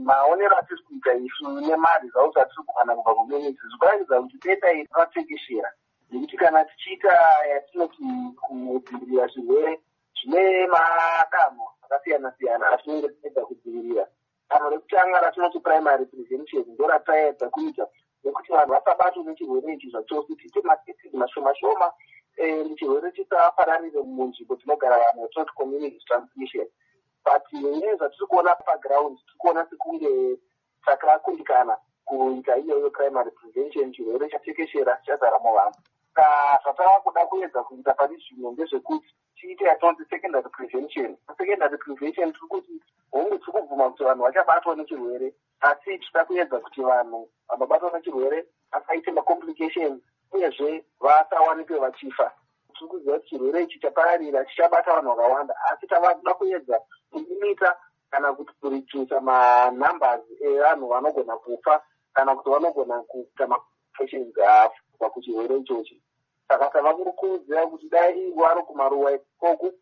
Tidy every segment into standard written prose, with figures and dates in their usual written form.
maonero atiri kuita isu nemari zvawo dzatiri kuwana kubva kumunisi zvikuratidza kuti denda iri ratekeshera, nekuti kana tichiita yatinoti kudzivirira zvirwere zvine madanho akasiyana siyana atinenge tichiedza kudzivirira. Danho rekutanga ratinoti primary prevention ndo rataedza kuita nekuti vanhu vasabatwe nechirwere ichi zvachose, tiite matesting mashoma shoma chirwere chisapararire munzvimbo dzinogara vanhu, yatinoti community transmission. But nyaya zvatiri kuona paground tiri kuona sekunge takakundikana kuita iyoyo primary prevention, chirwere chatekeshera chazara muvanhu. Zvatava kuda kuedza kuita pani zvino ndezvekuti tiite yatinoti secondary prevention. Secondary prevention tiri kuti hongu tiri kubvuma kuti vanhu vachabatwa nechirwere, asi tinoda kuedza kuti vanhu vanobatwa nechirwere vasaite macomplications uyezve vasawanikwe vachifa. Tiri kuziva kuti chirwere ichi chapararira chichabata vanhu vakawanda, asi tava kuda kuedza kulimita kana kuti kurichusa manumbers evanhu vanogona kufa kana kuti vanogona kuita macomplications kubva kuchirwere ichochi. Saka tava kurukurudzira kuti dai wari kumaruwa ikoko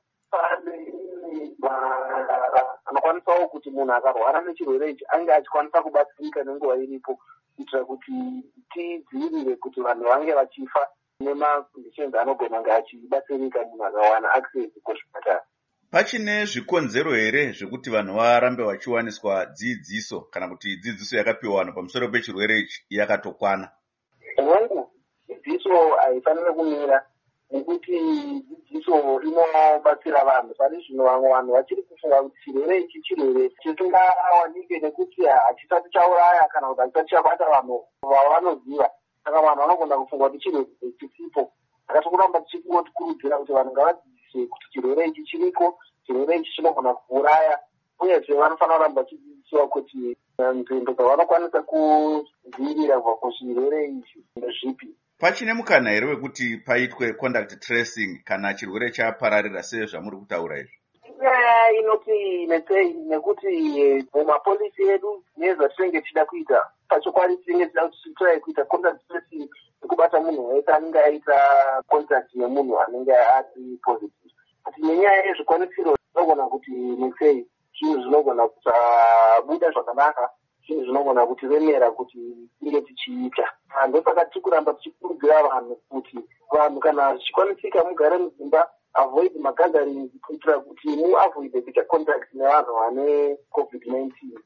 anokwanisawo kuti munhu akarwara nechirwere ichi ange achikwanisa kubatsirika nenguva iripo, kuitira kuti tidzivirire kuti vanhu vange vachifa nemaconditions anogona kunge achibatsirika munhu akawana access kuzvipatara. Pachine zvikonzero here zvekuti vanhu varambe vachiwaniswa dzidziso kana kuti dzidziso yakapiwa vanhu pamusoro pechirwere ichi yakatokwana? Hongu dzidziso haifaniri kumira, nekuti dzidziso inobatsira vanhu. Pane zvino vamwe vanhu vachiri kufunga kuti chirwere ichi chirwere chisingawanike nekuti hachisati chauraya kana kuti hachisati chabata vanhu vavanoziva. Saka vanhu vanogona kufunga kuti chirwere chisipo. Saka tikuramba tichikurudzira kuti vanhu ngavadzidziswe kuti chirwere ichi chiriko, chirwere ichi chinogona kuuraya, uyezve vanofanira kuramba vachidzidziswa kuti nzvimbo dzavanokwanisa kudzivirira kubva kuchirwere ichi ndezvipi. Pachine mukana here wekuti paitwe contact tracing kana chirwere chapararira sezvamuri kutaura izvi? Inyaya inoti netsei, nekuti mumapolisi edu nezvatinenge tichida kuita pachokwadi tinenge tichida kuti titrai kuita contact tracing nekubata munhu wese anenge aita contact nemunhu anenge ari positive. Kuti nenyaya yezvikwanisiro zvinogona kuti netsei, zvinhu zvinogona kusabuda zvakanaka, zvinhu zvinogona kutiremera kuti tinge tichiita. Ndosaka tiri kuramba tichikurudzira vanhu kuti vanhu kana zvichikwanisika mugare mudzimba, avoid magatherings kuitira kuti muavoid kuita contact nevanhu vane COVID-19.